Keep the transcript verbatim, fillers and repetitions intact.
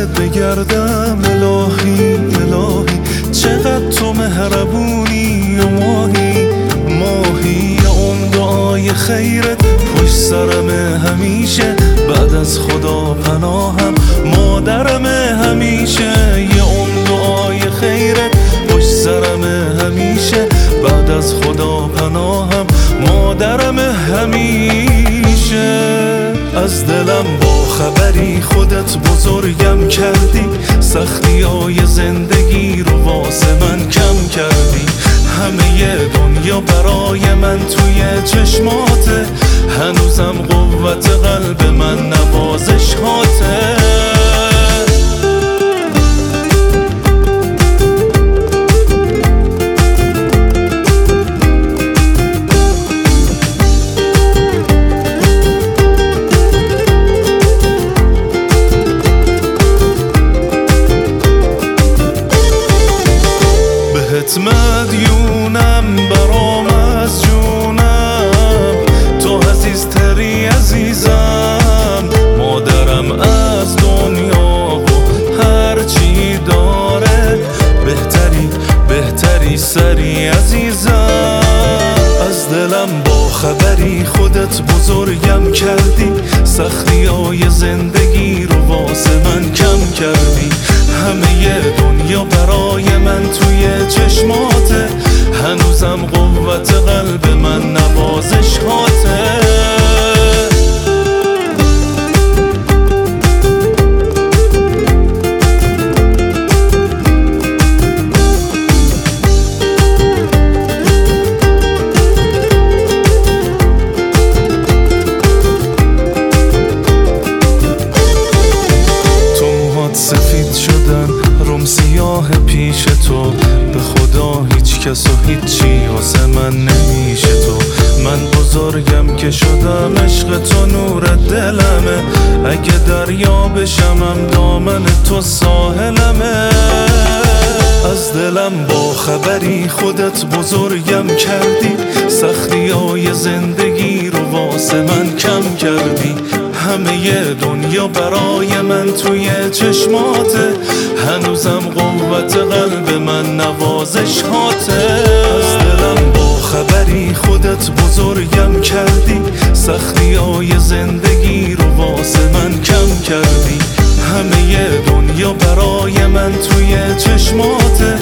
دنبالت بگردم. الهی الهی چقدر تو مهربونی و ماهی ماهی. اون دعای خیرت پشت سرم همیشه، بعد از خدا پناهم مادرم همیشه. یه اون دعای خیرت پشت سرم همیشه، بعد از خدا پناهم مادرم همیشه. از دلم با خبری خودت بزرگم کردی، سختی های زندگی رو واسه من کم کردی. همه دنیا برای من توی چشماته، هنوزم قوت قلب من نوازش هاته. بهت مدیونم برام از جونم، تو عزیزتری عزیزم. مادرم از دنیا و هرچی داره، بهتری بهتری سری عزیزم. از دلم با خبری خودت بزرگم کردی، سختی های زندگی رو واسه من کم کردی. همه دنیا برای من توی چشماته، هنوزم قوت قلب من نوازش هاته. سفید شدن روم سیاه پیش تو، به خدا هیچ کس و هیچی واسه من نمیشه تو. من بزرگم که شدم، عشق تو نور دلمه. اگه دریا بشمم دامن تو ساحلمه. از دلم با خبری خودت بزرگم کردی، سختی های زندگی رو واسه من کم کردی. همه دنیا برای من توی چشماته، هنوزم قوت قلب من نوازش هاته. از دلم با خبری خودت بزرگم کردی، سختی های زندگی رو واسه من کم کردی. همه دنیا برای من توی چشماته،